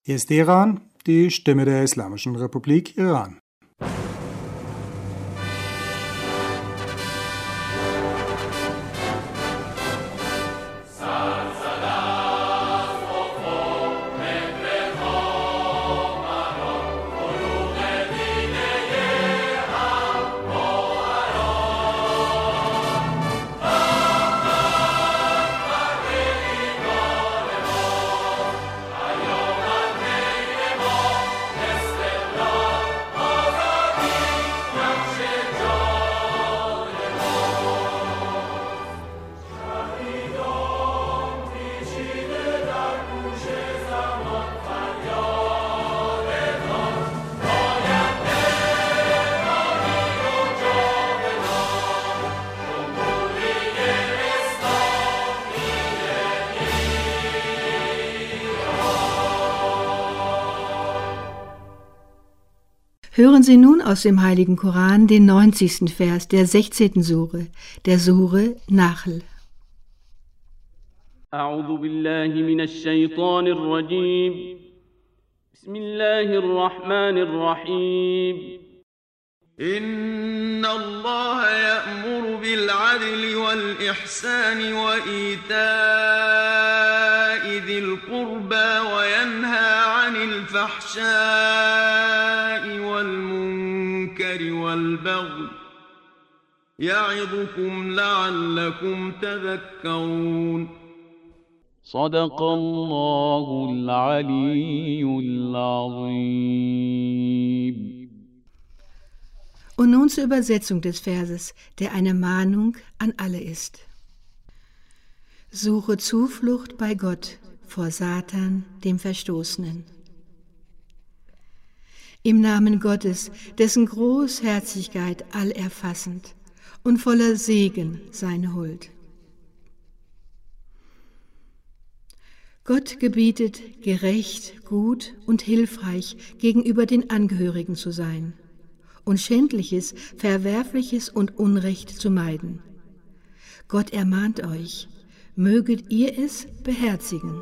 Hier ist Iran, die Stimme der Islamischen Republik Iran. Hören Sie nun aus dem Heiligen Koran den 90. Vers der 16. Sure, der Sure Nahl. أعوذ بالله من الشيطان الرجيم بسم الله الرحمن الرحيم إن الله يأمر بالعدل والإحسان وإيتاء ذي القربى وينهى عن الفحشاء والمنكر والبغي يعظكم لعلكم تذكرون صدق الله العلي العظيم. Und nun zur Übersetzung des Verses, der eine Mahnung an alle ist. Suche Zuflucht bei Gott vor Satan, dem Verstoßenen. Im Namen Gottes, dessen Großherzigkeit allerfassend und voller Segen seine Huld. Gott gebietet, gerecht, gut und hilfreich gegenüber den Angehörigen zu sein und Schändliches, Verwerfliches und Unrecht zu meiden. Gott ermahnt euch, möget ihr es beherzigen.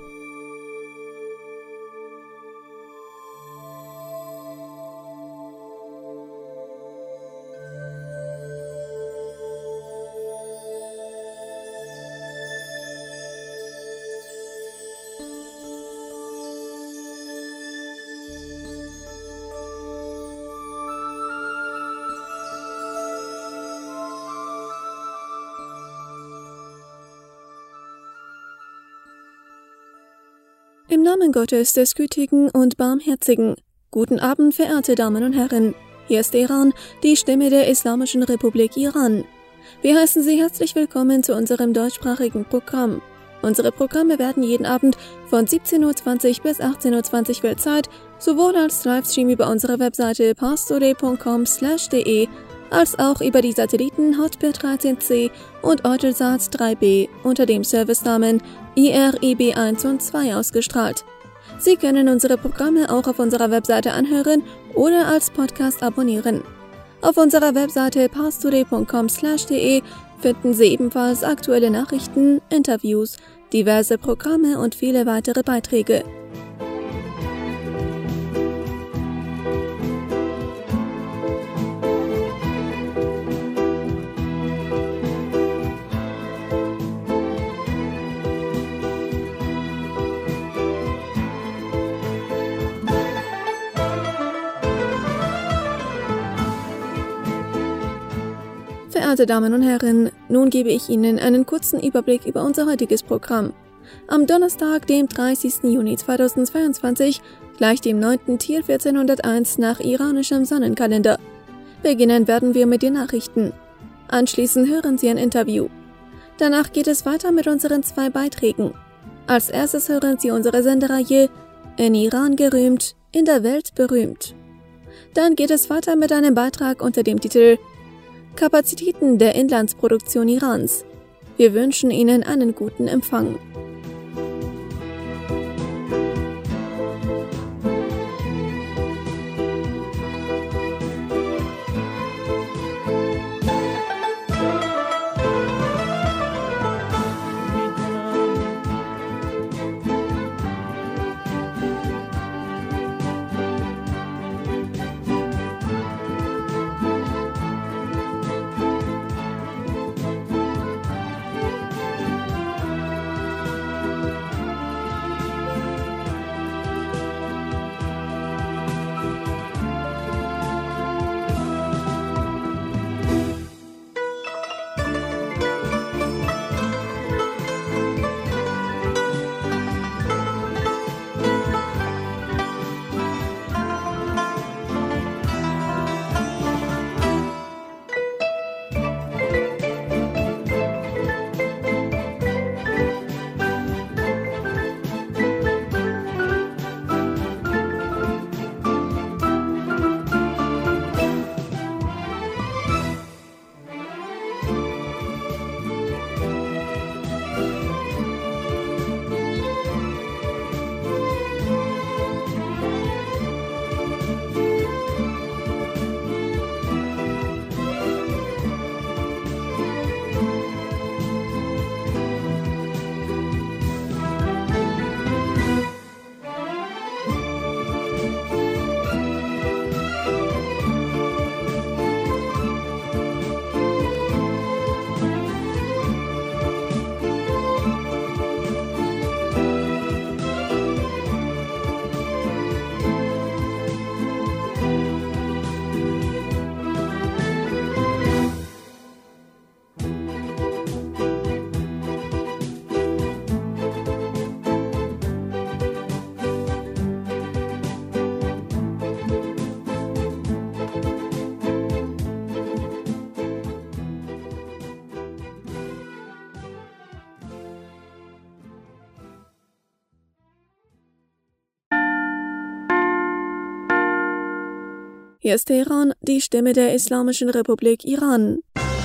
Im Namen Gottes, des Gütigen und Barmherzigen. Guten Abend, verehrte Damen und Herren. Hier ist Iran, die Stimme der Islamischen Republik Iran. Wir heißen Sie herzlich willkommen zu unserem deutschsprachigen Programm. Unsere Programme werden jeden Abend von 17:20 bis 18:20 Weltzeit sowohl als Livestream über unsere Webseite parstoday.com/de als auch über die Satelliten Hotbird 13C und Eutelsat 3B unter dem Servicenamen IRIB 1 und 2 ausgestrahlt. Sie können unsere Programme auch auf unserer Webseite anhören oder als Podcast abonnieren. Auf unserer Webseite parstoday.com/de finden Sie ebenfalls aktuelle Nachrichten, Interviews, diverse Programme und viele weitere Beiträge. Verehrte Damen und Herren, nun gebe ich Ihnen einen kurzen Überblick über unser heutiges Programm. Am Donnerstag, dem 30. Juni 2022, gleich dem 9. Tir 1401 nach iranischem Sonnenkalender. Beginnen werden wir mit den Nachrichten. Anschließend hören Sie ein Interview. Danach geht es weiter mit unseren 2 Beiträgen. Als erstes hören Sie unsere Sendereihe In Iran gerühmt, in der Welt berühmt. Dann geht es weiter mit einem Beitrag unter dem Titel Kapazitäten der Inlandsproduktion Irans. Wir wünschen Ihnen einen guten Empfang. Hier ist Teheran, die Stimme der Islamischen Republik Iran.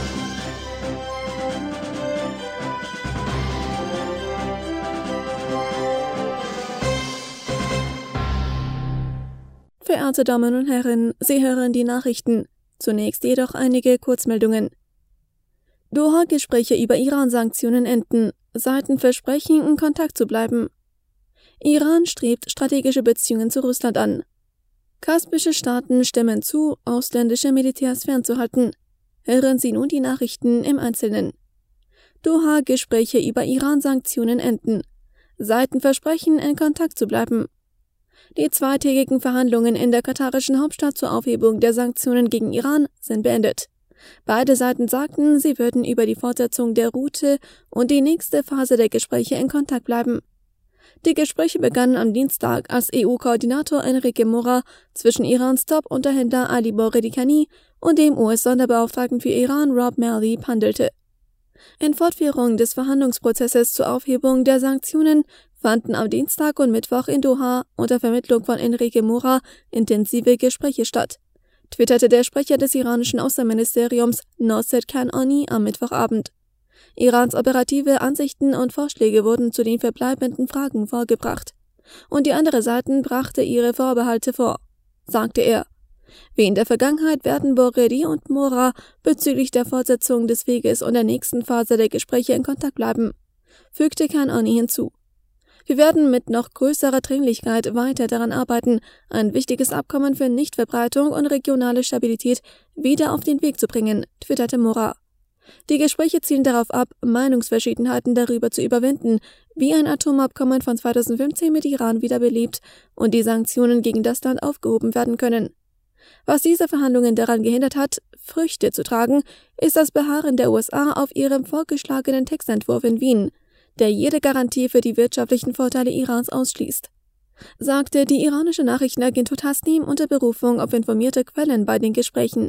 Verehrte Damen und Herren, Sie hören die Nachrichten. Zunächst jedoch einige Kurzmeldungen. Doha-Gespräche über Iran-Sanktionen enden. Seiten versprechen, in Kontakt zu bleiben. Iran strebt strategische Beziehungen zu Russland an. Kaspische Staaten stimmen zu, ausländische Militärs fernzuhalten. Hören Sie nun die Nachrichten im Einzelnen. Doha-Gespräche über Iran-Sanktionen enden. Seiten versprechen, in Kontakt zu bleiben. Die zweitägigen Verhandlungen in der katarischen Hauptstadt zur Aufhebung der Sanktionen gegen Iran sind beendet. Beide Seiten sagten, sie würden über die Fortsetzung der Route und die nächste Phase der Gespräche in Kontakt bleiben. Die Gespräche begannen am Dienstag, als EU-Koordinator Enrique Mora zwischen Irans Top-Unterhändler Ali Borodikani und dem US-Sonderbeauftragten für Iran Rob Malley handelte. In Fortführung des Verhandlungsprozesses zur Aufhebung der Sanktionen fanden am Dienstag und Mittwoch in Doha unter Vermittlung von Enrique Mora intensive Gespräche statt, twitterte der Sprecher des iranischen Außenministeriums Nosset Kanani am Mittwochabend. Irans operative Ansichten und Vorschläge wurden zu den verbleibenden Fragen vorgebracht, und die andere Seite brachte ihre Vorbehalte vor, sagte er. Wie in der Vergangenheit werden Borredi und Mora bezüglich der Fortsetzung des Weges und der nächsten Phase der Gespräche in Kontakt bleiben, fügte Kanani hinzu. Wir werden mit noch größerer Dringlichkeit weiter daran arbeiten, ein wichtiges Abkommen für Nichtverbreitung und regionale Stabilität wieder auf den Weg zu bringen, twitterte Mora. Die Gespräche zielen darauf ab, Meinungsverschiedenheiten darüber zu überwinden, wie ein Atomabkommen von 2015 mit Iran wiederbelebt und die Sanktionen gegen das Land aufgehoben werden können. Was diese Verhandlungen daran gehindert hat, Früchte zu tragen, ist das Beharren der USA auf ihrem vorgeschlagenen Textentwurf in Wien, der jede Garantie für die wirtschaftlichen Vorteile Irans ausschließt, sagte die iranische Nachrichtenagentur Tasnim unter Berufung auf informierte Quellen bei den Gesprächen.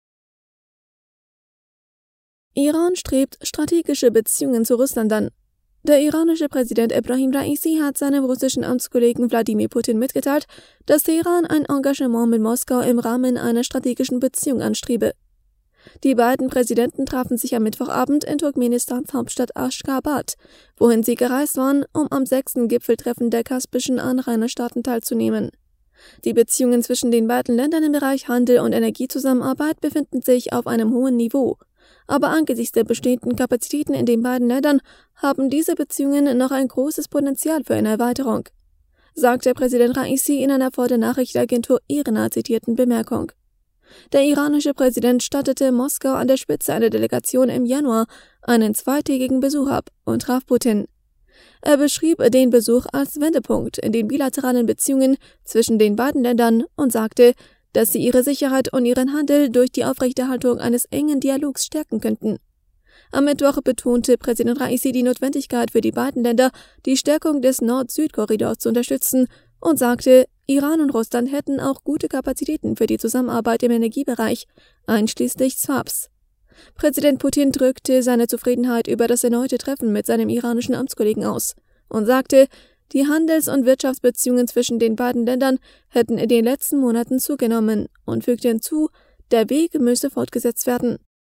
Iran strebt strategische Beziehungen zu Russland an. Der iranische Präsident Ebrahim Raisi hat seinem russischen Amtskollegen Wladimir Putin mitgeteilt, dass Teheran ein Engagement mit Moskau im Rahmen einer strategischen Beziehung anstrebe. Die beiden Präsidenten trafen sich am Mittwochabend in Turkmenistans Hauptstadt Aschgabat, wohin sie gereist waren, um am 6. Gipfeltreffen der kaspischen Anrainerstaaten teilzunehmen. Die Beziehungen zwischen den beiden Ländern im Bereich Handel und Energiezusammenarbeit befinden sich auf einem hohen Niveau, aber angesichts der bestehenden Kapazitäten in den beiden Ländern haben diese Beziehungen noch ein großes Potenzial für eine Erweiterung, sagte Präsident Raisi in einer vor der Nachrichtenagentur IRNA zitierten Bemerkung. Der iranische Präsident stattete Moskau an der Spitze einer Delegation im Januar einen zweitägigen Besuch ab und traf Putin. Er beschrieb den Besuch als Wendepunkt in den bilateralen Beziehungen zwischen den beiden Ländern und sagte, dass sie ihre Sicherheit und ihren Handel durch die Aufrechterhaltung eines engen Dialogs stärken könnten. Am Mittwoch betonte Präsident Raisi die Notwendigkeit für die beiden Länder, die Stärkung des Nord-Süd-Korridors zu unterstützen und sagte, Iran und Russland hätten auch gute Kapazitäten für die Zusammenarbeit im Energiebereich, einschließlich Swaps. Präsident Putin drückte seine Zufriedenheit über das erneute Treffen mit seinem iranischen Amtskollegen aus und sagte, die Handels- und Wirtschaftsbeziehungen zwischen den beiden Ländern hätten in den letzten Monaten zugenommen und fügte hinzu, der Weg müsse fortgesetzt werden.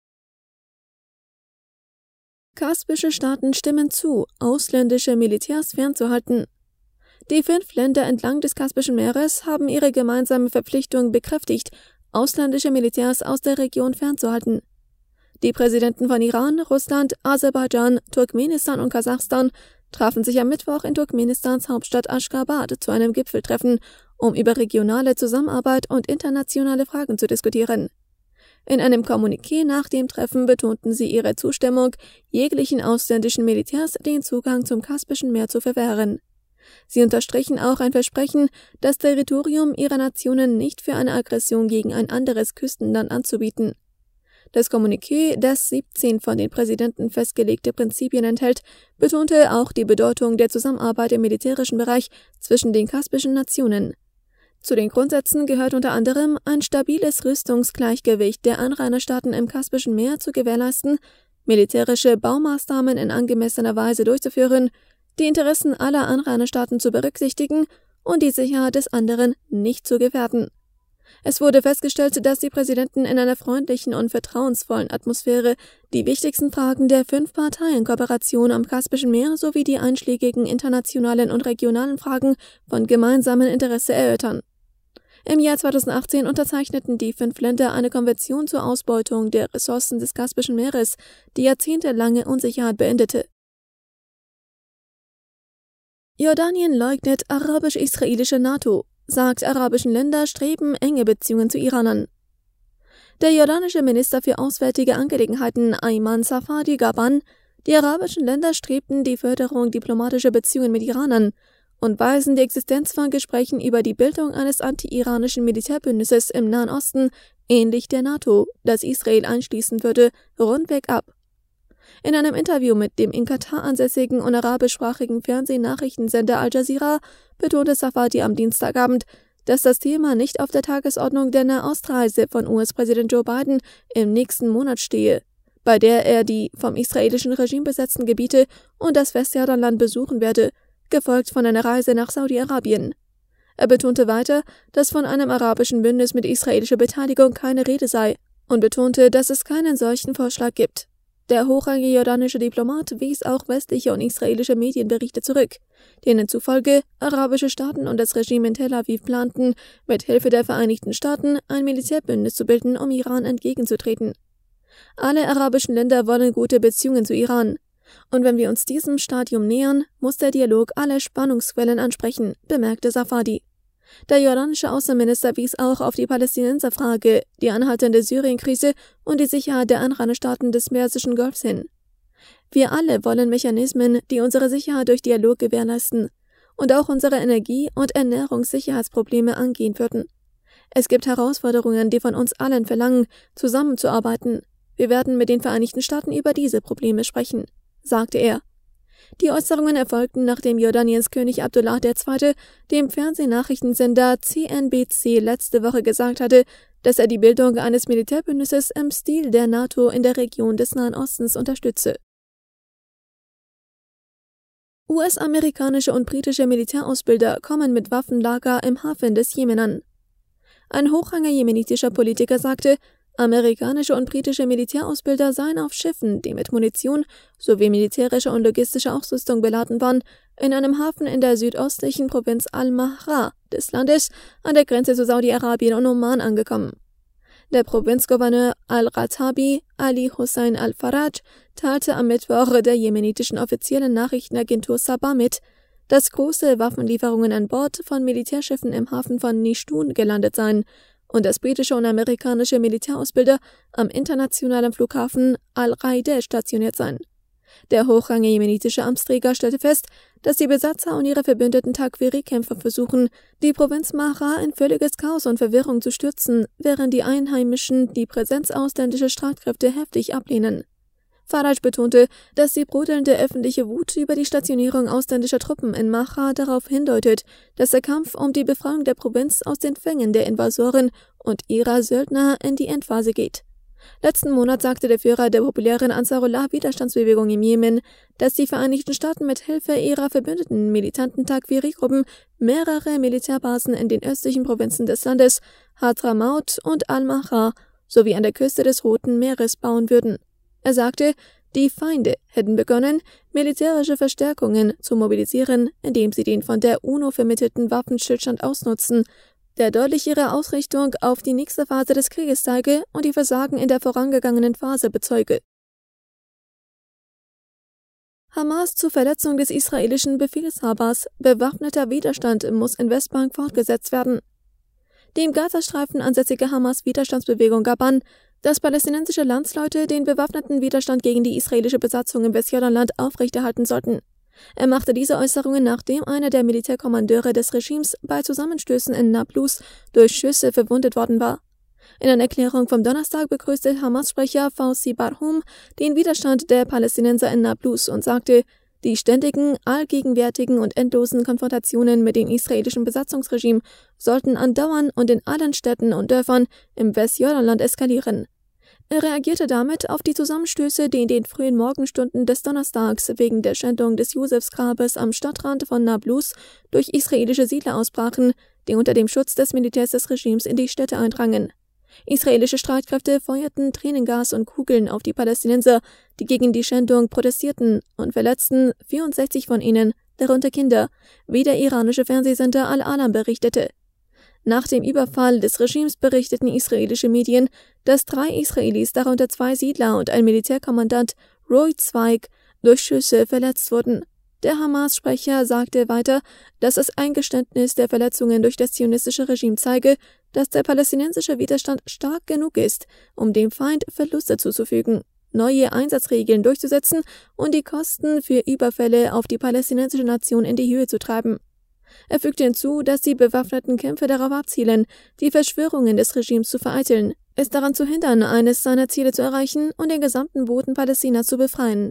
Kaspische Staaten stimmen zu, ausländische Militärs fernzuhalten. Die 5 Länder entlang des Kaspischen Meeres haben ihre gemeinsame Verpflichtung bekräftigt, ausländische Militärs aus der Region fernzuhalten. Die Präsidenten von Iran, Russland, Aserbaidschan, Turkmenistan und Kasachstan trafen sich am Mittwoch in Turkmenistans Hauptstadt Aschgabat zu einem Gipfeltreffen, um über regionale Zusammenarbeit und internationale Fragen zu diskutieren. In einem Kommuniqué nach dem Treffen betonten sie ihre Zustimmung, jeglichen ausländischen Militärs den Zugang zum Kaspischen Meer zu verwehren. Sie unterstrichen auch ein Versprechen, das Territorium ihrer Nationen nicht für eine Aggression gegen ein anderes Küstenland anzubieten. Das Kommuniqué, das 17 von den Präsidenten festgelegte Prinzipien enthält, betonte auch die Bedeutung der Zusammenarbeit im militärischen Bereich zwischen den kaspischen Nationen. Zu den Grundsätzen gehört unter anderem, ein stabiles Rüstungsgleichgewicht der Anrainerstaaten im Kaspischen Meer zu gewährleisten, militärische Baumaßnahmen in angemessener Weise durchzuführen, die Interessen aller Anrainerstaaten zu berücksichtigen und die Sicherheit des anderen nicht zu gefährden. Es wurde festgestellt, dass die Präsidenten in einer freundlichen und vertrauensvollen Atmosphäre die wichtigsten Fragen der 5-Parteien-Kooperation am Kaspischen Meer sowie die einschlägigen internationalen und regionalen Fragen von gemeinsamem Interesse erörtern. Im Jahr 2018 unterzeichneten die 5 Länder eine Konvention zur Ausbeutung der Ressourcen des Kaspischen Meeres, die jahrzehntelange Unsicherheit beendete. Jordanien leugnet arabisch-israelische NATO, sagt, arabischen Länder streben enge Beziehungen zu Iran an. Der jordanische Minister für Auswärtige Angelegenheiten Ayman Safadi gab an, die arabischen Länder strebten die Förderung diplomatischer Beziehungen mit Iran an und weisen die Existenz von Gesprächen über die Bildung eines anti-iranischen Militärbündnisses im Nahen Osten, ähnlich der NATO, das Israel einschließen würde, rundweg ab. In einem Interview mit dem in Katar ansässigen und arabischsprachigen Fernsehnachrichtensender Al Jazeera betonte Safadi am Dienstagabend, dass das Thema nicht auf der Tagesordnung der Nahostreise von US-Präsident Joe Biden im nächsten Monat stehe, bei der er die vom israelischen Regime besetzten Gebiete und das Westjordanland besuchen werde, gefolgt von einer Reise nach Saudi-Arabien. Er betonte weiter, dass von einem arabischen Bündnis mit israelischer Beteiligung keine Rede sei und betonte, dass es keinen solchen Vorschlag gibt. Der hochrangige jordanische Diplomat wies auch westliche und israelische Medienberichte zurück, denen zufolge arabische Staaten und das Regime in Tel Aviv planten, mit Hilfe der Vereinigten Staaten ein Militärbündnis zu bilden, um Iran entgegenzutreten. Alle arabischen Länder wollen gute Beziehungen zu Iran. Und wenn wir uns diesem Stadium nähern, muss der Dialog alle Spannungsquellen ansprechen, bemerkte Safadi. Der jordanische Außenminister wies auch auf die Palästinenserfrage, die anhaltende Syrien-Krise und die Sicherheit der Anrainerstaaten des Persischen Golfs hin. Wir alle wollen Mechanismen, die unsere Sicherheit durch Dialog gewährleisten und auch unsere Energie- und Ernährungssicherheitsprobleme angehen würden. Es gibt Herausforderungen, die von uns allen verlangen, zusammenzuarbeiten. Wir werden mit den Vereinigten Staaten über diese Probleme sprechen, sagte er. Die Äußerungen erfolgten, nachdem Jordaniens König Abdullah II. Dem Fernsehnachrichtensender CNBC letzte Woche gesagt hatte, dass er die Bildung eines Militärbündnisses im Stil der NATO in der Region des Nahen Ostens unterstütze. US-amerikanische und britische Militärausbilder kommen mit Waffenlager im Hafen des Jemen an. Ein hochrangiger jemenitischer Politiker sagte, amerikanische und britische Militärausbilder seien auf Schiffen, die mit Munition sowie militärischer und logistischer Ausrüstung beladen waren, in einem Hafen in der südöstlichen Provinz Al-Mahra des Landes an der Grenze zu Saudi-Arabien und Oman angekommen. Der Provinzgouverneur Al-Ratabi Ali Hussein Al-Faraj teilte am Mittwoch der jemenitischen offiziellen Nachrichtenagentur Sabah mit, dass große Waffenlieferungen an Bord von Militärschiffen im Hafen von Nishtun gelandet seien und dass britische und amerikanische Militärausbilder am internationalen Flughafen Al-Raide stationiert seien. Der hochrangige jemenitische Amtsträger stellte fest, dass die Besatzer und ihre verbündeten Takwiri-Kämpfer versuchen, die Provinz Mahra in völliges Chaos und Verwirrung zu stürzen, während die Einheimischen die Präsenz ausländischer Streitkräfte heftig ablehnen. Faraj betonte, dass die brodelnde öffentliche Wut über die Stationierung ausländischer Truppen in Mahra darauf hindeutet, dass der Kampf um die Befreiung der Provinz aus den Fängen der Invasoren und ihrer Söldner in die Endphase geht. Letzten Monat sagte der Führer der populären Ansarullah-Widerstandsbewegung im Jemen, dass die Vereinigten Staaten mit Hilfe ihrer verbündeten militanten Takwiri-Gruppen mehrere Militärbasen in den östlichen Provinzen des Landes, Hadramaut und Al-Mahra, sowie an der Küste des Roten Meeres bauen würden. Er sagte, die Feinde hätten begonnen, militärische Verstärkungen zu mobilisieren, indem sie den von der UNO vermittelten Waffenstillstand ausnutzen, der deutlich ihre Ausrichtung auf die nächste Phase des Krieges zeige und die Versagen in der vorangegangenen Phase bezeuge. Hamas zur Verletzung des israelischen Befehlshabers: Bewaffneter Widerstand muss in Westbank fortgesetzt werden. Die im Gazastreifen ansässige Hamas-Widerstandsbewegung gab an, dass palästinensische Landsleute den bewaffneten Widerstand gegen die israelische Besatzung im Westjordanland aufrechterhalten sollten. Er machte diese Äußerungen, nachdem einer der Militärkommandeure des Regimes bei Zusammenstößen in Nablus durch Schüsse verwundet worden war. In einer Erklärung vom Donnerstag begrüßte Hamas-Sprecher Fawzi Barhum den Widerstand der Palästinenser in Nablus und sagte, die ständigen, allgegenwärtigen und endlosen Konfrontationen mit dem israelischen Besatzungsregime sollten andauern und in allen Städten und Dörfern im Westjordanland eskalieren. Er reagierte damit auf die Zusammenstöße, die in den frühen Morgenstunden des Donnerstags wegen der Schändung des Josefsgrabes am Stadtrand von Nablus durch israelische Siedler ausbrachen, die unter dem Schutz des Militärs des Regimes in die Städte eindrangen. Israelische Streitkräfte feuerten Tränengas und Kugeln auf die Palästinenser, die gegen die Schändung protestierten, und verletzten 64 von ihnen, darunter Kinder, wie der iranische Fernsehsender Al-Alam berichtete. Nach dem Überfall des Regimes berichteten israelische Medien, dass 3 Israelis, darunter 2 Siedler und ein Militärkommandant, Roy Zweig, durch Schüsse verletzt wurden. Der Hamas-Sprecher sagte weiter, dass das Eingeständnis der Verletzungen durch das zionistische Regime zeige, dass der palästinensische Widerstand stark genug ist, um dem Feind Verluste zuzufügen, neue Einsatzregeln durchzusetzen und die Kosten für Überfälle auf die palästinensische Nation in die Höhe zu treiben. Er fügte hinzu, dass die bewaffneten Kämpfe darauf abzielen, die Verschwörungen des Regimes zu vereiteln, es daran zu hindern, eines seiner Ziele zu erreichen und den gesamten Boden Palästinas zu befreien.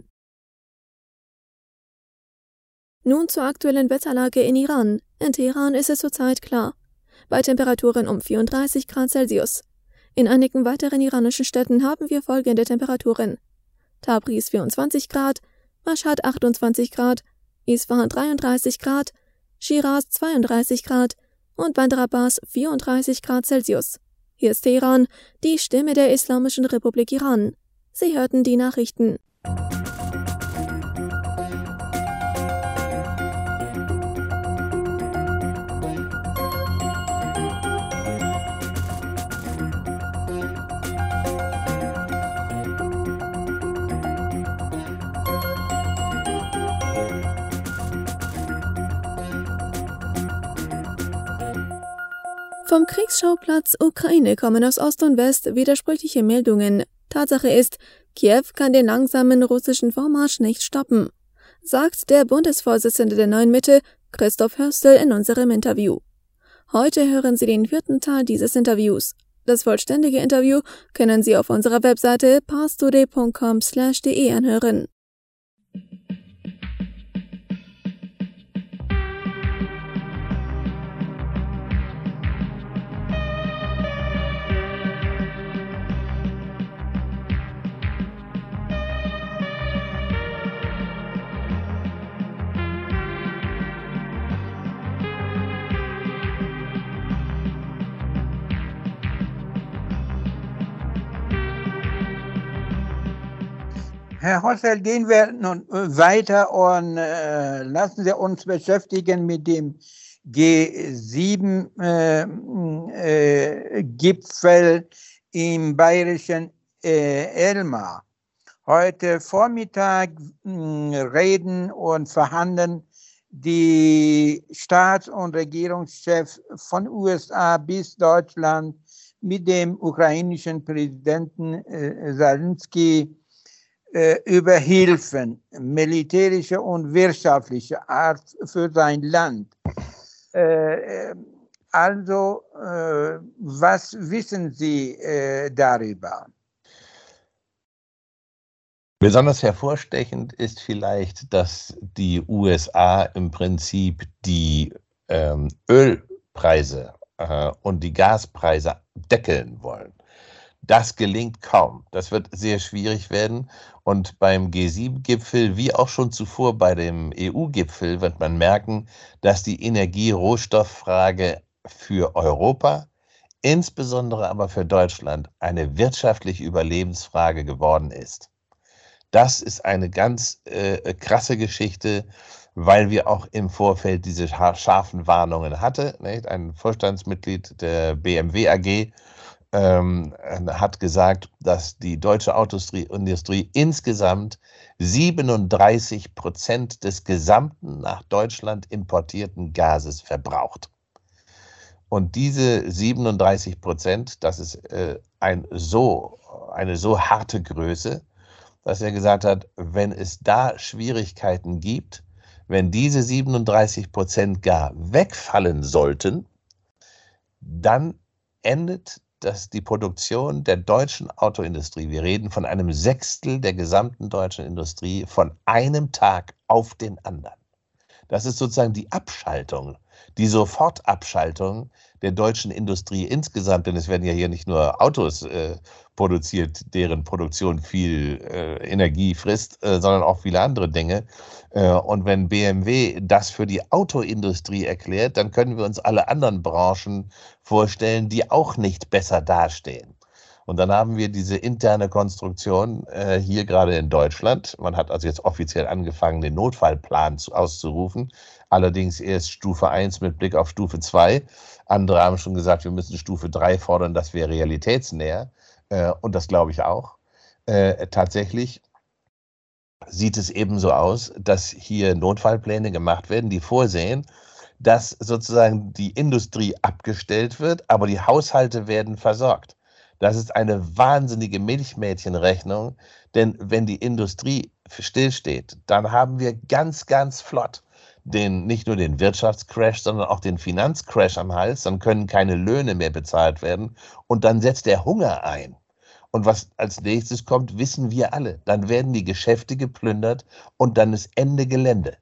Nun zur aktuellen Wetterlage in Iran. In Teheran ist es zurzeit klar. Bei Temperaturen um 34 Grad Celsius. In einigen weiteren iranischen Städten haben wir folgende Temperaturen: Tabriz 24 Grad, Mashhad 28 Grad, Isfahan 33 Grad, Shiraz 32 Grad und Bandar Abbas 34 Grad Celsius. Hier ist Teheran, die Stimme der Islamischen Republik Iran. Sie hörten die Nachrichten. Vom Kriegsschauplatz Ukraine kommen aus Ost und West widersprüchliche Meldungen. Tatsache ist, Kiew kann den langsamen russischen Vormarsch nicht stoppen, sagt der Bundesvorsitzende der Neuen Mitte, Christoph Hörstel, in unserem Interview. Heute hören Sie den 4. Teil dieses Interviews. Das vollständige Interview können Sie auf unserer Webseite parstoday.com/de anhören. Herr Hörstel, gehen wir nun weiter und lassen Sie uns beschäftigen mit dem G7-Gipfel im bayerischen Elmar. Heute Vormittag reden und verhandeln die Staats- und Regierungschefs von USA bis Deutschland mit dem ukrainischen Präsidenten Zelensky über Hilfen, militärische und wirtschaftliche Art für sein Land. Was wissen Sie darüber? Besonders hervorstechend ist vielleicht, dass die USA im Prinzip die Ölpreise und die Gaspreise deckeln wollen. Das gelingt kaum. Das wird sehr schwierig werden. Und beim G7-Gipfel, wie auch schon zuvor bei dem EU-Gipfel, wird man merken, dass die Energie-Rohstofffrage für Europa, insbesondere aber für Deutschland, eine wirtschaftliche Überlebensfrage geworden ist. Das ist eine ganz krasse Geschichte, weil wir auch im Vorfeld diese scharfen Warnungen hatten. Ein Vorstandsmitglied der BMW AG hat gesagt, dass die deutsche Autoindustrie insgesamt 37% des gesamten nach Deutschland importierten Gases verbraucht. Und diese 37%, das ist eine so harte Größe, dass er gesagt hat, wenn es da Schwierigkeiten gibt, wenn diese 37% gar wegfallen sollten, dann endet die Produktion der deutschen Autoindustrie, wir reden von einem Sechstel der gesamten deutschen Industrie, von einem Tag auf den anderen. Das ist sozusagen die Abschaltung, die Sofortabschaltung der deutschen Industrie insgesamt, denn es werden ja hier nicht nur Autos produziert, deren Produktion viel Energie frisst, sondern auch viele andere Dinge. Und wenn BMW das für die Autoindustrie erklärt, dann können wir uns alle anderen Branchen vorstellen, die auch nicht besser dastehen. Und dann haben wir diese interne Konstruktion hier gerade in Deutschland. Man hat also jetzt offiziell angefangen, den Notfallplan auszurufen. Allerdings erst Stufe 1 mit Blick auf Stufe 2. Andere haben schon gesagt, wir müssen Stufe 3 fordern, das wäre realitätsnäher. Und das glaube ich auch. Tatsächlich sieht es eben so aus, dass hier Notfallpläne gemacht werden, die vorsehen, dass sozusagen die Industrie abgestellt wird, aber die Haushalte werden versorgt. Das ist eine wahnsinnige Milchmädchenrechnung, denn wenn die Industrie stillsteht, dann haben wir ganz, ganz flott nicht nur den Wirtschaftscrash, sondern auch den Finanzcrash am Hals. Dann können keine Löhne mehr bezahlt werden und dann setzt der Hunger ein. Und was als nächstes kommt, wissen wir alle. Dann werden die Geschäfte geplündert und dann ist Ende Gelände.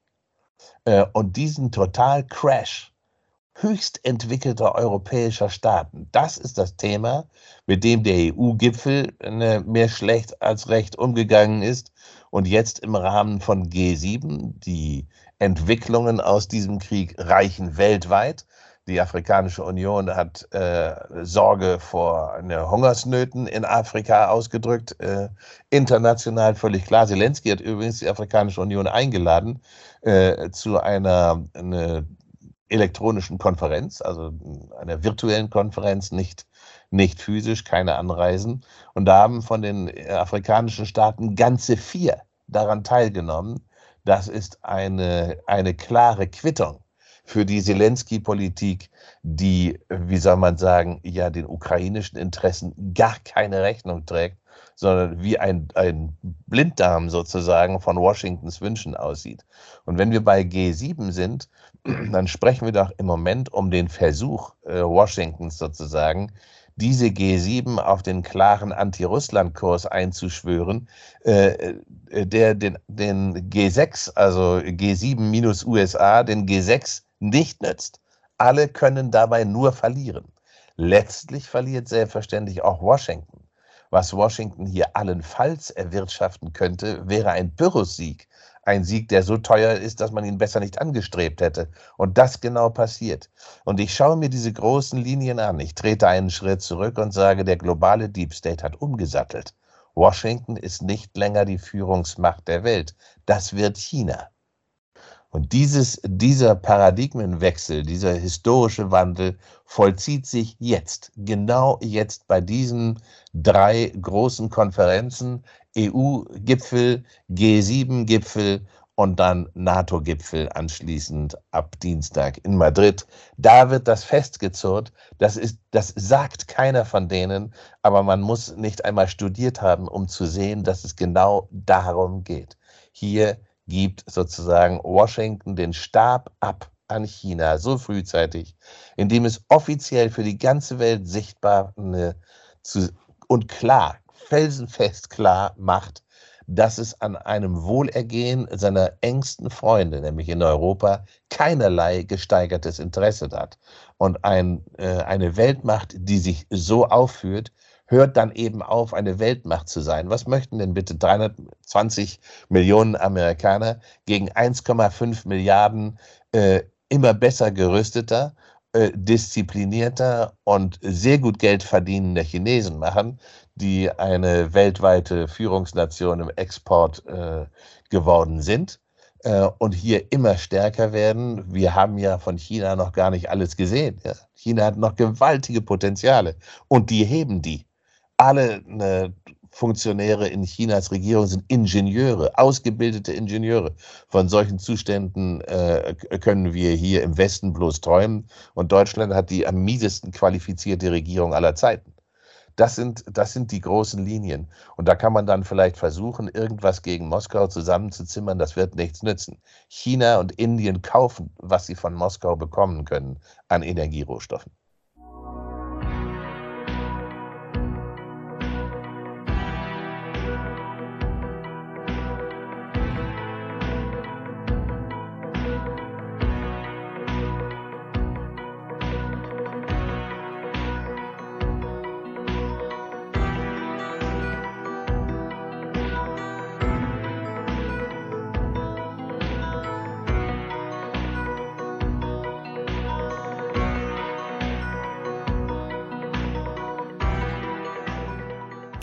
Und diesen Total-Crash höchst entwickelter europäischer Staaten, das ist das Thema, mit dem der EU-Gipfel mehr schlecht als recht umgegangen ist. Und jetzt im Rahmen von G7, die Entwicklungen aus diesem Krieg reichen weltweit. Die Afrikanische Union hat Sorge vor Hungersnöten in Afrika ausgedrückt. International völlig klar. Zelensky hat übrigens die Afrikanische Union eingeladen zu einer elektronischen Konferenz, also einer virtuellen Konferenz, nicht physisch, keine Anreisen. Und da haben von den afrikanischen Staaten ganze 4 daran teilgenommen. Das ist eine klare Quittung für die Zelensky-Politik, die, wie soll man sagen, ja den ukrainischen Interessen gar keine Rechnung trägt, sondern wie ein Blinddarm sozusagen von Washingtons Wünschen aussieht. Und wenn wir bei G7 sind, dann sprechen wir doch im Moment um den Versuch Washingtons sozusagen, diese G7 auf den klaren Anti-Russland-Kurs einzuschwören, der den G6, also G7 minus USA, den G6 nicht nützt. Alle können dabei nur verlieren. Letztlich verliert selbstverständlich auch Washington. Was Washington hier allenfalls erwirtschaften könnte, wäre ein Pyrrhus-Sieg. Ein Sieg, der so teuer ist, dass man ihn besser nicht angestrebt hätte. Und das genau passiert. Und ich schaue mir diese großen Linien an. Ich trete einen Schritt zurück und sage, der globale Deep State hat umgesattelt. Washington ist nicht länger die Führungsmacht der Welt. Das wird China. Und dieser Paradigmenwechsel, dieser historische Wandel vollzieht sich jetzt, genau jetzt bei diesen 3 großen Konferenzen, EU-Gipfel, G7-Gipfel und dann NATO-Gipfel anschließend ab Dienstag in Madrid. Da wird das festgezurrt. Das sagt keiner von denen, aber man muss nicht einmal studiert haben, um zu sehen, dass es genau darum geht. Hier gibt sozusagen Washington den Stab ab an China so frühzeitig, indem es offiziell für die ganze Welt sichtbar und klar, felsenfest klar macht, dass es an einem Wohlergehen seiner engsten Freunde, nämlich in Europa, keinerlei gesteigertes Interesse hat. Und eine Weltmacht, die sich so aufführt, hört dann eben auf, eine Weltmacht zu sein. Was möchten denn bitte 320 Millionen Amerikaner gegen 1,5 Milliarden immer besser gerüsteter, disziplinierter und sehr gut Geld verdienender Chinesen machen, die eine weltweite Führungsnation im Export geworden sind und hier immer stärker werden? Wir haben ja von China noch gar nicht alles gesehen. Ja? China hat noch gewaltige Potenziale und die heben die. Alle Funktionäre in Chinas Regierung sind Ingenieure, ausgebildete Ingenieure. Von solchen Zuständen können wir hier im Westen bloß träumen. Und Deutschland hat die am miesesten qualifizierte Regierung aller Zeiten. Das sind die großen Linien. Und da kann man dann vielleicht versuchen, irgendwas gegen Moskau zusammenzuzimmern. Das wird nichts nützen. China und Indien kaufen, was sie von Moskau bekommen können an Energierohstoffen.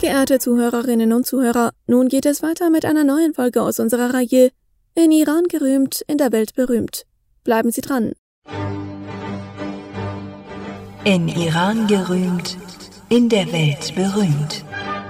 Geehrte Zuhörerinnen und Zuhörer, nun geht es weiter mit einer neuen Folge aus unserer Reihe In Iran gerühmt, in der Welt berühmt. Bleiben Sie dran. In Iran gerühmt, in der Welt berühmt.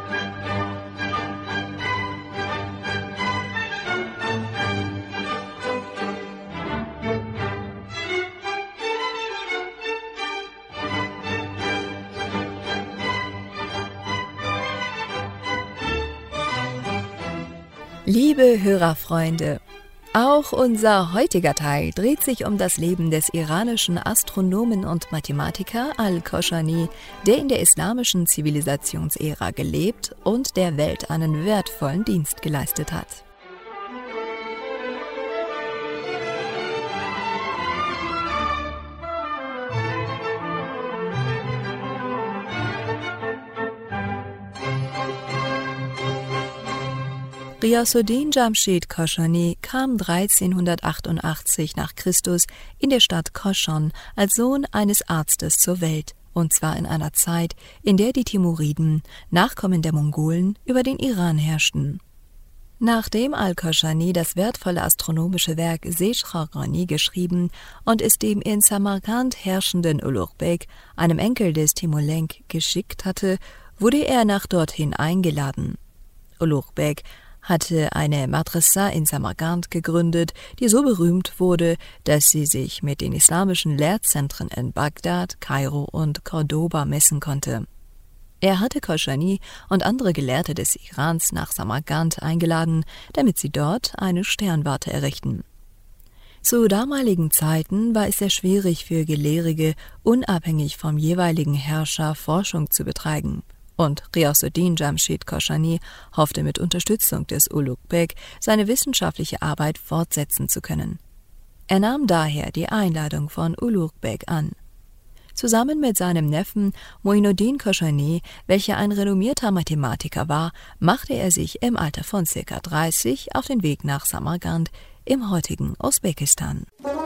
Liebe Hörerfreunde, auch unser heutiger Teil dreht sich um das Leben des iranischen Astronomen und Mathematiker Al-Koshani, der in der islamischen Zivilisationsära gelebt und der Welt einen wertvollen Dienst geleistet hat. Ghiyasuddin Jamshid Koshani kam 1388 nach Christus in der Stadt Koshan als Sohn eines Arztes zur Welt, und zwar in einer Zeit, in der die Timuriden, Nachkommen der Mongolen, über den Iran herrschten. Nachdem Al-Koshani das wertvolle astronomische Werk Seshkharani geschrieben und es dem in Samarkand herrschenden Ulughbek, einem Enkel des Timurlenk, geschickt hatte, wurde er nach dorthin eingeladen. Ulughbek hatte eine Madrasa in Samarkand gegründet, die so berühmt wurde, dass sie sich mit den islamischen Lehrzentren in Bagdad, Kairo und Cordoba messen konnte. Er hatte Koshani und andere Gelehrte des Irans nach Samarkand eingeladen, damit sie dort eine Sternwarte errichten. Zu damaligen Zeiten war es sehr schwierig für Gelehrige, unabhängig vom jeweiligen Herrscher Forschung zu betreiben. Und Ghiyasuddin Jamshid Koshani hoffte mit Unterstützung des Ulughbek seine wissenschaftliche Arbeit fortsetzen zu können. Er nahm daher die Einladung von Ulughbek an. Zusammen mit seinem Neffen Moinuddin Koshani, welcher ein renommierter Mathematiker war, machte er sich im Alter von ca. 30 auf den Weg nach Samarkand im heutigen Usbekistan.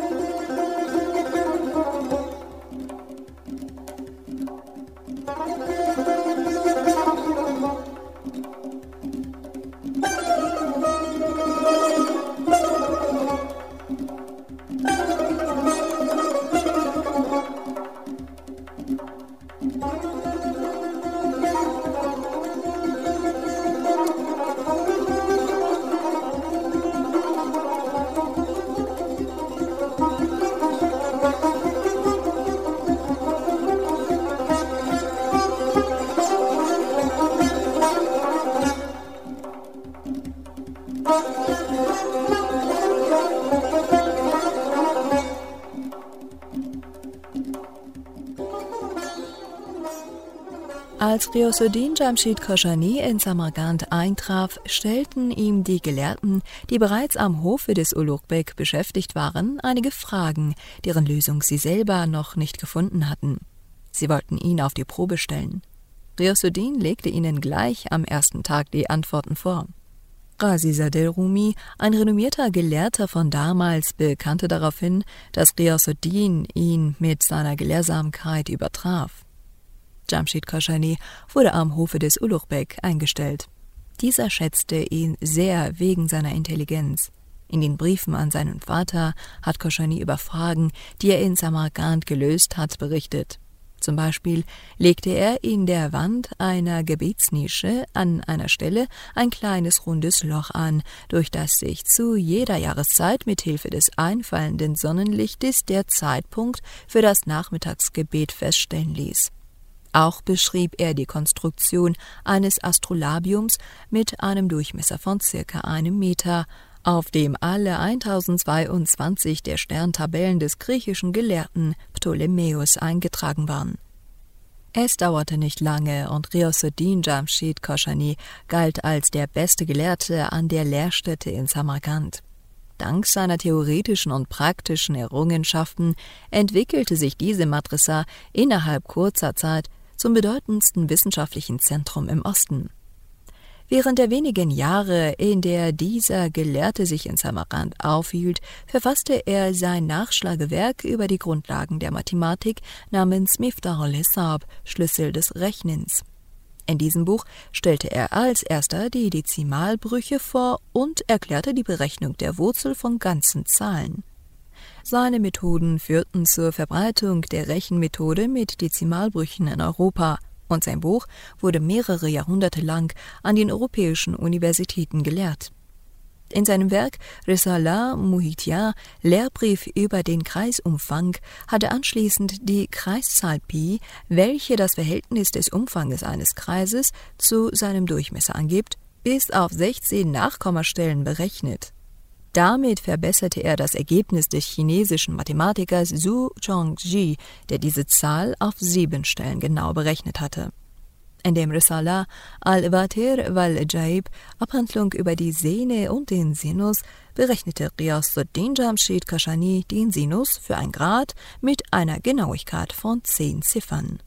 Als Ghiyasuddin Jamshid Koshani in Samarkand eintraf, stellten ihm die Gelehrten, die bereits am Hofe des Ulughbek beschäftigt waren, einige Fragen, deren Lösung sie selber noch nicht gefunden hatten. Sie wollten ihn auf die Probe stellen. Ghiyasuddin legte ihnen gleich am ersten Tag die Antworten vor. Ghazi Zadeh Rumi, ein renommierter Gelehrter von damals, bekannte daraufhin, dass Ghiyasuddin ihn mit seiner Gelehrsamkeit übertraf. Jamshid Koshani wurde am Hofe des Ulughbek eingestellt. Dieser schätzte ihn sehr wegen seiner Intelligenz. In den Briefen an seinen Vater hat Koshani über Fragen, die er in Samarkand gelöst hat, berichtet. Zum Beispiel legte er in der Wand einer Gebetsnische an einer Stelle ein kleines rundes Loch an, durch das sich zu jeder Jahreszeit mit Hilfe des einfallenden Sonnenlichtes der Zeitpunkt für das Nachmittagsgebet feststellen ließ. Auch beschrieb er die Konstruktion eines Astrolabiums mit einem Durchmesser von ca. 1 Meter, auf dem alle 1022 der Sterntabellen des griechischen Gelehrten Ptolemäus eingetragen waren. Es dauerte nicht lange und Ghiyasuddin Jamshid Koshani galt als der beste Gelehrte an der Lehrstätte in Samarkand. Dank seiner theoretischen und praktischen Errungenschaften entwickelte sich diese Madrasa innerhalb kurzer Zeit zum bedeutendsten wissenschaftlichen Zentrum im Osten. Während der wenigen Jahre, in der dieser Gelehrte sich in Samarkand aufhielt, verfasste er sein Nachschlagewerk über die Grundlagen der Mathematik namens Miftah al-Hisab, Schlüssel des Rechnens. In diesem Buch stellte er als erster die Dezimalbrüche vor und erklärte die Berechnung der Wurzel von ganzen Zahlen. Seine Methoden führten zur Verbreitung der Rechenmethode mit Dezimalbrüchen in Europa, und sein Buch wurde mehrere Jahrhunderte lang an den europäischen Universitäten gelehrt. In seinem Werk Risala Muhitya, Lehrbrief über den Kreisumfang, hat er anschließend die Kreiszahl Pi, welche das Verhältnis des Umfanges eines Kreises zu seinem Durchmesser angibt, bis auf 16 Nachkommastellen berechnet. Damit verbesserte er das Ergebnis des chinesischen Mathematikers Zhu Chongzhi, der diese Zahl auf 7 Stellen genau berechnet hatte. In dem Risala al-Watir wal-Jaib, Abhandlung über die Sehne und den Sinus, berechnete Ghiyath-ud-Din Jamshid Kashani den Sinus für ein Grad mit einer Genauigkeit von 10 Ziffern.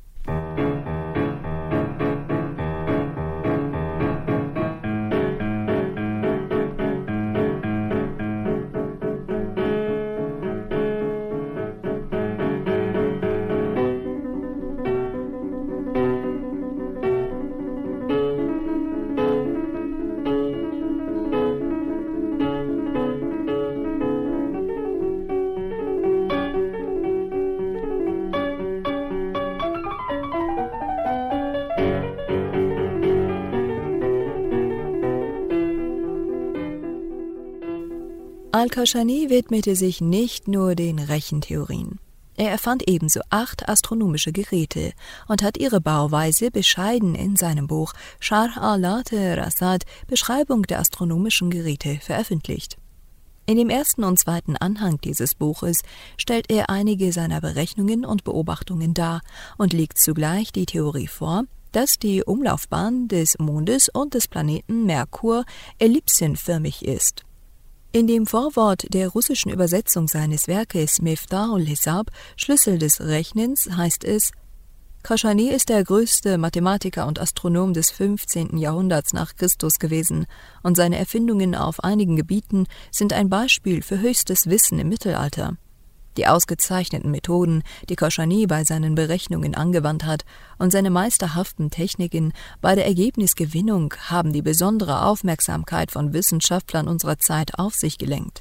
Al-Kashani widmete sich nicht nur den Rechentheorien. Er erfand ebenso 8 astronomische Geräte und hat ihre Bauweise bescheiden in seinem Buch Sharh al-Rasad, Beschreibung der astronomischen Geräte, veröffentlicht. In dem ersten und zweiten Anhang dieses Buches stellt er einige seiner Berechnungen und Beobachtungen dar und legt zugleich die Theorie vor, dass die Umlaufbahn des Mondes und des Planeten Merkur ellipsenförmig ist. In dem Vorwort der russischen Übersetzung seines Werkes Miftah ul-Hisab, Schlüssel des Rechnens, heißt es: Kashani ist der größte Mathematiker und Astronom des 15. Jahrhunderts nach Christus gewesen, und seine Erfindungen auf einigen Gebieten sind ein Beispiel für höchstes Wissen im Mittelalter. Die ausgezeichneten Methoden, die Kashani bei seinen Berechnungen angewandt hat, und seine meisterhaften Techniken bei der Ergebnisgewinnung haben die besondere Aufmerksamkeit von Wissenschaftlern unserer Zeit auf sich gelenkt.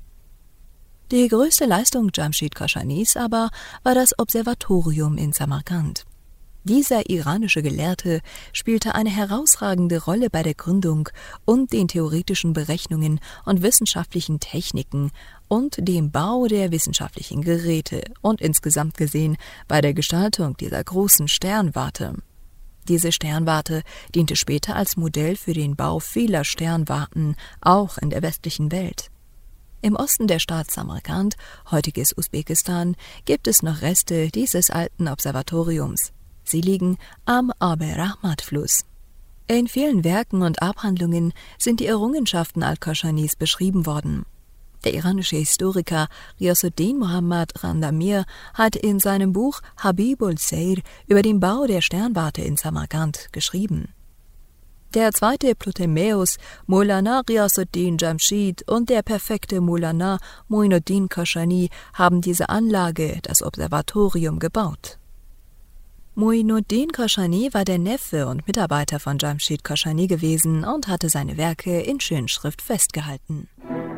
Die größte Leistung Jamshid Kashanis aber war das Observatorium in Samarkand. Dieser iranische Gelehrte spielte eine herausragende Rolle bei der Gründung und den theoretischen Berechnungen und wissenschaftlichen Techniken und dem Bau der wissenschaftlichen Geräte und insgesamt gesehen bei der Gestaltung dieser großen Sternwarte. Diese Sternwarte diente später als Modell für den Bau vieler Sternwarten, auch in der westlichen Welt. Im Osten der Stadt Samarkand, heutiges Usbekistan, gibt es noch Reste dieses alten Observatoriums. Sie liegen am Aber-Rahmat-Fluss. In vielen Werken und Abhandlungen sind die Errungenschaften Al-Kashanis beschrieben worden. Der iranische Historiker Ghiyath-ud-Din Muhammad Randamir hat in seinem Buch Habib ul-Sayr über den Bau der Sternwarte in Samarkand geschrieben. Der zweite Ptolemäus, Maulana Ghiyath-ud-Din Jamshid, und der perfekte Maulana Mu'inuddin Kashani haben diese Anlage, das Observatorium, gebaut. Mu'inuddin Kashani war der Neffe und Mitarbeiter von Jamshid Kashani gewesen und hatte seine Werke in Schönschrift festgehalten.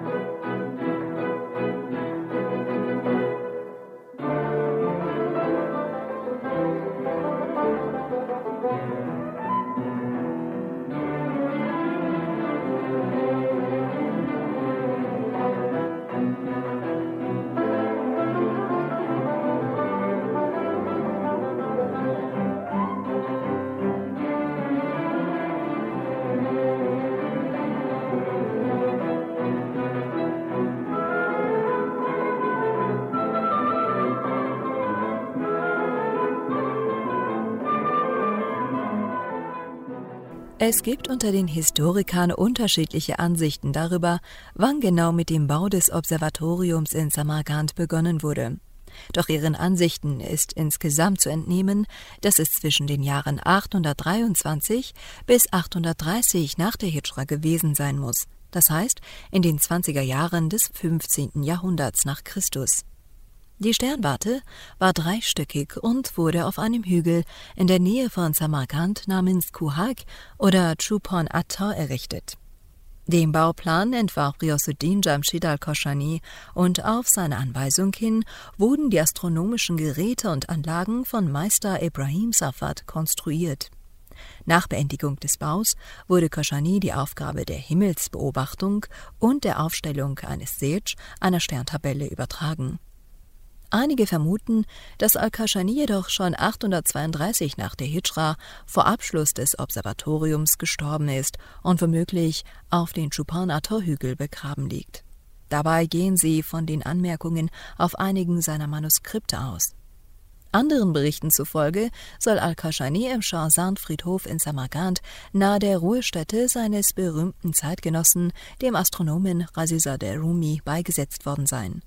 Es gibt unter den Historikern unterschiedliche Ansichten darüber, wann genau mit dem Bau des Observatoriums in Samarkand begonnen wurde. Doch ihren Ansichten ist insgesamt zu entnehmen, dass es zwischen den Jahren 823 bis 830 nach der Hidschra gewesen sein muss, das heißt in den 20er Jahren des 15. Jahrhunderts nach Christus. Die Sternwarte war dreistöckig und wurde auf einem Hügel in der Nähe von Samarkand namens Kuhak oder Chupon Attar errichtet. Den Bauplan entwarf Ghiyasuddin Jamshid al-Kashani und auf seine Anweisung hin wurden die astronomischen Geräte und Anlagen von Meister Ibrahim Safad konstruiert. Nach Beendigung des Baus wurde Kashani die Aufgabe der Himmelsbeobachtung und der Aufstellung eines Sej, einer Sterntabelle, übertragen. Einige vermuten, dass al-Kashani jedoch schon 832 nach der Hijra vor Abschluss des Observatoriums gestorben ist und womöglich auf den Chupon-Attar-Hügel begraben liegt. Dabei gehen sie von den Anmerkungen auf einigen seiner Manuskripte aus. Anderen Berichten zufolge soll al-Kashani im Shah-Zand-Friedhof in Samarkand nahe der Ruhestätte seines berühmten Zeitgenossen, dem Astronomen Razizadeh Rumi, beigesetzt worden sein.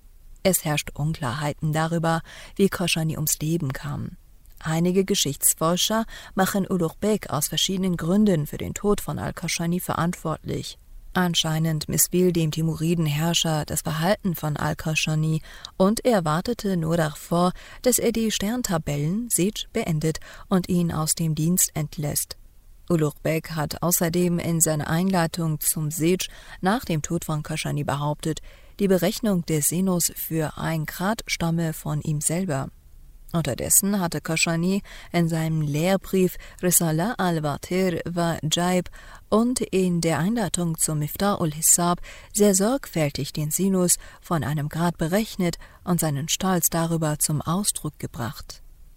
Es herrscht Unklarheiten darüber, wie Kashani ums Leben kam. Einige Geschichtsforscher machen Ulugh Beg aus verschiedenen Gründen für den Tod von al-Kashani verantwortlich. Anscheinend missfiel dem Timuriden-Herrscher das Verhalten von al-Kashani und er wartete nur davor, dass er die Sterntabellen Sej beendet und ihn aus dem Dienst entlässt. Ulugh Beg hat außerdem in seiner Einleitung zum Sej nach dem Tod von Kashani behauptet, die Berechnung des Sinus für 1 Grad stamme von ihm selber. Unterdessen hatte Kashani in seinem Lehrbrief Risala al-Watir wa Jaib und in der Einleitung zum Miftah ul-Hisab sehr sorgfältig den Sinus von 1 Grad berechnet und seinen Stolz darüber zum Ausdruck gebracht.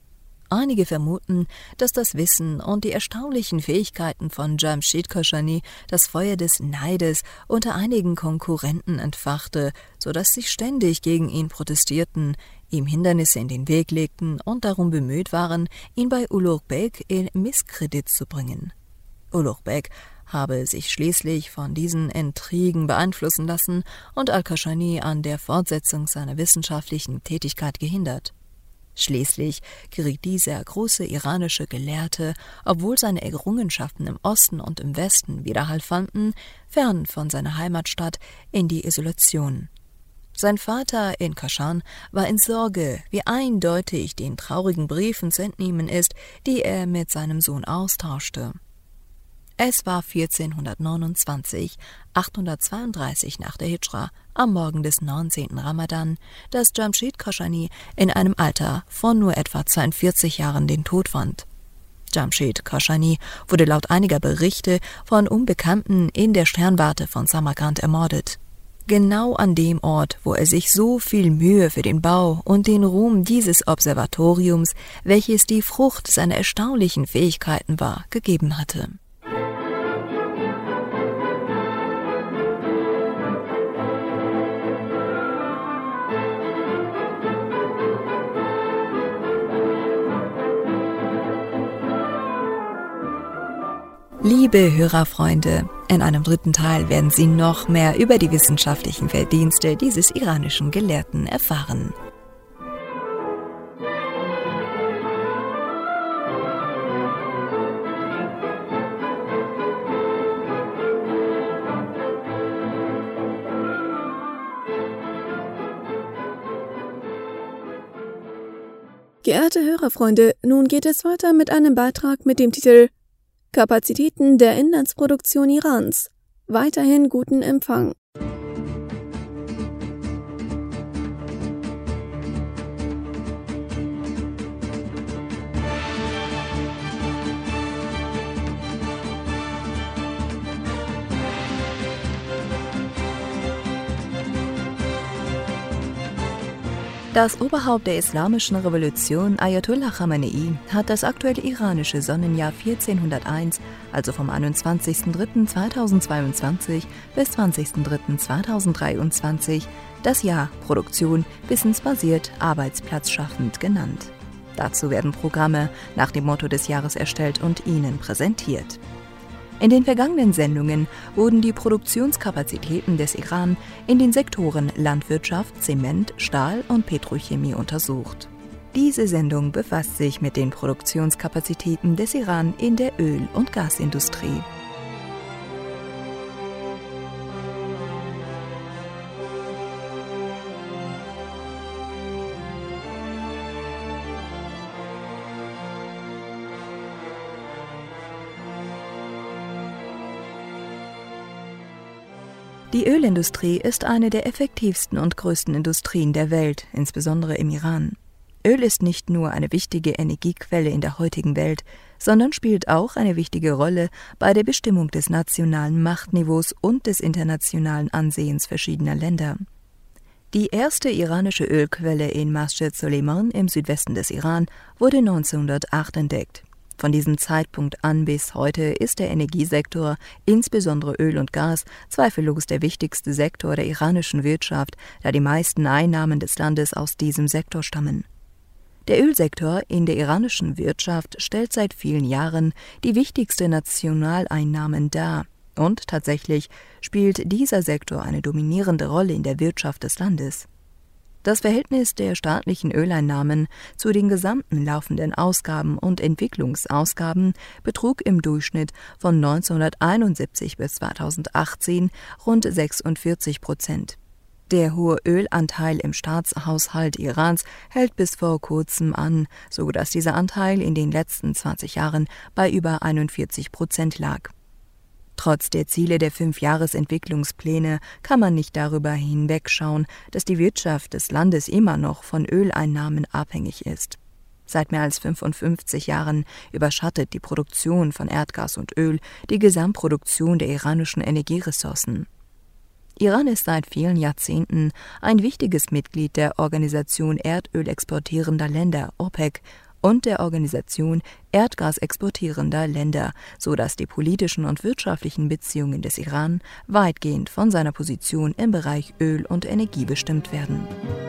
Einige vermuten, dass das Wissen und die erstaunlichen Fähigkeiten von Jamshid Kashani das Feuer des Neides unter einigen Konkurrenten entfachte, sodass sie ständig gegen ihn protestierten, ihm Hindernisse in den Weg legten und darum bemüht waren, ihn bei Ulugh Beg in Misskredit zu bringen. Ulugh Beg habe sich schließlich von diesen Intrigen beeinflussen lassen und al-Kashani an der Fortsetzung seiner wissenschaftlichen Tätigkeit gehindert. Schließlich geriet dieser große iranische Gelehrte, obwohl seine Errungenschaften im Osten und im Westen Widerhall fanden, fern von seiner Heimatstadt, in die Isolation. Sein Vater in Kashan war in Sorge, wie eindeutig den traurigen Briefen zu entnehmen ist, die er mit seinem Sohn austauschte. Es war 1429, 832 nach der Hijra, am Morgen des 19. Ramadan, dass Jamshid Kashani in einem Alter von nur etwa 42 Jahren den Tod fand. Jamshid Kashani wurde laut einiger Berichte von Unbekannten in der Sternwarte von Samarkand ermordet. Genau an dem Ort, wo er sich so viel Mühe für den Bau und den Ruhm dieses Observatoriums, welches die Frucht seiner erstaunlichen Fähigkeiten war, gegeben hatte. Liebe Hörerfreunde, in einem dritten Teil werden Sie noch mehr über die wissenschaftlichen Verdienste dieses iranischen Gelehrten erfahren. Geehrte Hörerfreunde, nun geht es weiter mit einem Beitrag mit dem Titel Kapazitäten der Inlandsproduktion Irans. Weiterhin guten Empfang. Das Oberhaupt der islamischen Revolution, Ayatollah Khamenei, hat das aktuelle iranische Sonnenjahr 1401, also vom 21.03.2022 bis 20.03.2023, das Jahr Produktion wissensbasiert, arbeitsplatzschaffend genannt. Dazu werden Programme nach dem Motto des Jahres erstellt und Ihnen präsentiert. In den vergangenen Sendungen wurden die Produktionskapazitäten des Iran in den Sektoren Landwirtschaft, Zement, Stahl und Petrochemie untersucht. Diese Sendung befasst sich mit den Produktionskapazitäten des Iran in der Öl- und Gasindustrie. Die Ölindustrie ist eine der effektivsten und größten Industrien der Welt, insbesondere im Iran. Öl ist nicht nur eine wichtige Energiequelle in der heutigen Welt, sondern spielt auch eine wichtige Rolle bei der Bestimmung des nationalen Machtniveaus und des internationalen Ansehens verschiedener Länder. Die erste iranische Ölquelle in Masjid Soleiman im Südwesten des Iran wurde 1908 entdeckt. Von diesem Zeitpunkt an bis heute ist der Energiesektor, insbesondere Öl und Gas, zweifellos der wichtigste Sektor der iranischen Wirtschaft, da die meisten Einnahmen des Landes aus diesem Sektor stammen. Der Ölsektor in der iranischen Wirtschaft stellt seit vielen Jahren die wichtigste Nationaleinnahmen dar. Und tatsächlich spielt dieser Sektor eine dominierende Rolle in der Wirtschaft des Landes. Das Verhältnis der staatlichen Öleinnahmen zu den gesamten laufenden Ausgaben und Entwicklungsausgaben betrug im Durchschnitt von 1971 bis 2018 rund 46%. Der hohe Ölanteil im Staatshaushalt Irans hält bis vor kurzem an, so dass dieser Anteil in den letzten 20 Jahren bei über 41% lag. Trotz der Ziele der 5-Jahres-Entwicklungspläne kann man nicht darüber hinwegschauen, dass die Wirtschaft des Landes immer noch von Öleinnahmen abhängig ist. Seit mehr als 55 Jahren überschattet die Produktion von Erdgas und Öl die Gesamtproduktion der iranischen Energieressourcen. Iran ist seit vielen Jahrzehnten ein wichtiges Mitglied der Organisation erdölexportierender Länder OPEC und der Organisation erdgasexportierender Länder, sodass die politischen und wirtschaftlichen Beziehungen des Iran weitgehend von seiner Position im Bereich Öl und Energie bestimmt werden.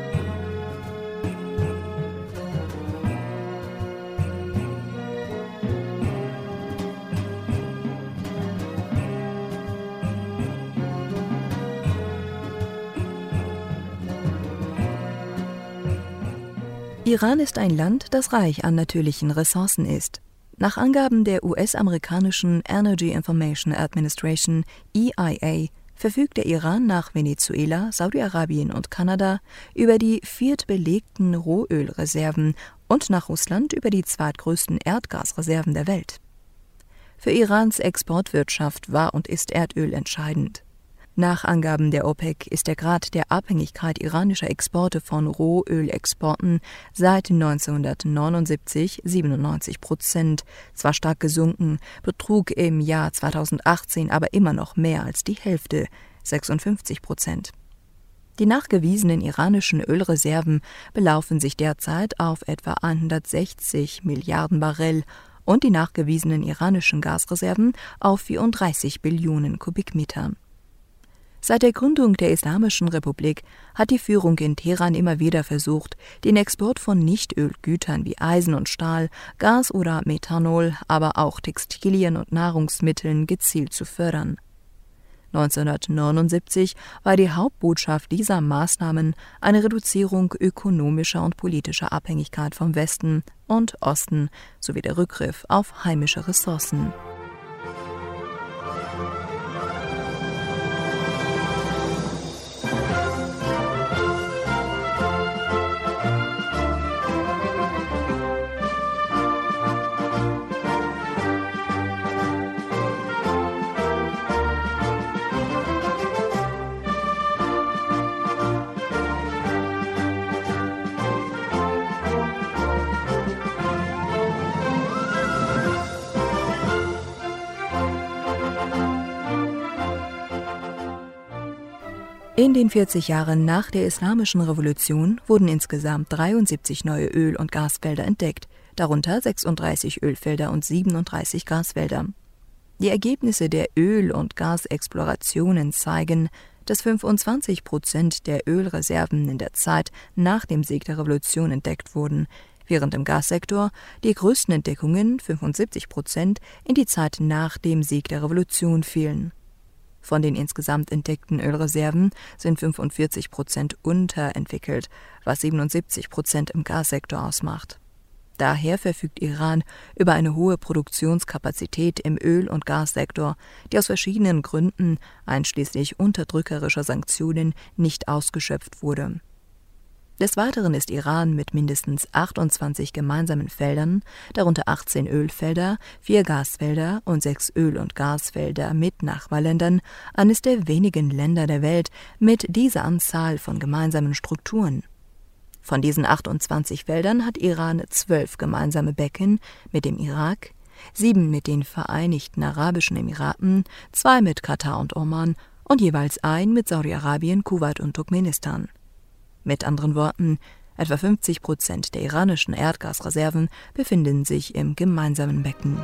Iran ist ein Land, das reich an natürlichen Ressourcen ist. Nach Angaben der US-amerikanischen Energy Information Administration (EIA) verfügt der Iran nach Venezuela, Saudi-Arabien und Kanada über die viertbelegten Rohölreserven und nach Russland über die zweitgrößten Erdgasreserven der Welt. Für Irans Exportwirtschaft war und ist Erdöl entscheidend. Nach Angaben der OPEC ist der Grad der Abhängigkeit iranischer Exporte von Rohölexporten seit 1979 97%, zwar stark gesunken, betrug im Jahr 2018 aber immer noch mehr als die Hälfte, 56%. Die nachgewiesenen iranischen Ölreserven belaufen sich derzeit auf etwa 160 Milliarden Barrel und die nachgewiesenen iranischen Gasreserven auf 34 Billionen Kubikmeter. Seit der Gründung der Islamischen Republik hat die Führung in Teheran immer wieder versucht, den Export von Nichtölgütern wie Eisen und Stahl, Gas oder Methanol, aber auch Textilien und Nahrungsmitteln gezielt zu fördern. 1979 war die Hauptbotschaft dieser Maßnahmen eine Reduzierung ökonomischer und politischer Abhängigkeit vom Westen und Osten sowie der Rückgriff auf heimische Ressourcen. In den 40 Jahren nach der Islamischen Revolution wurden insgesamt 73 neue Öl- und Gasfelder entdeckt, darunter 36 Ölfelder und 37 Gasfelder. Die Ergebnisse der Öl- und Gasexplorationen zeigen, dass 25% der Ölreserven in der Zeit nach dem Sieg der Revolution entdeckt wurden, während im Gassektor die größten Entdeckungen, 75%, in die Zeit nach dem Sieg der Revolution fielen. Von den insgesamt entdeckten Ölreserven sind 45% unterentwickelt, was 77% im Gassektor ausmacht. Daher verfügt Iran über eine hohe Produktionskapazität im Öl- und Gassektor, die aus verschiedenen Gründen, einschließlich unterdrückerischer Sanktionen, nicht ausgeschöpft wurde. Des Weiteren ist Iran mit mindestens 28 gemeinsamen Feldern, darunter 18 Ölfelder, 4 Gasfelder und 6 Öl- und Gasfelder mit Nachbarländern, eines der wenigen Länder der Welt mit dieser Anzahl von gemeinsamen Strukturen. Von diesen 28 Feldern hat Iran 12 gemeinsame Becken mit dem Irak, 7 mit den Vereinigten Arabischen Emiraten, 2 mit Katar und Oman und jeweils 1 mit Saudi-Arabien, Kuwait und Turkmenistan. Mit anderen Worten, etwa 50% der iranischen Erdgasreserven befinden sich im gemeinsamen Becken.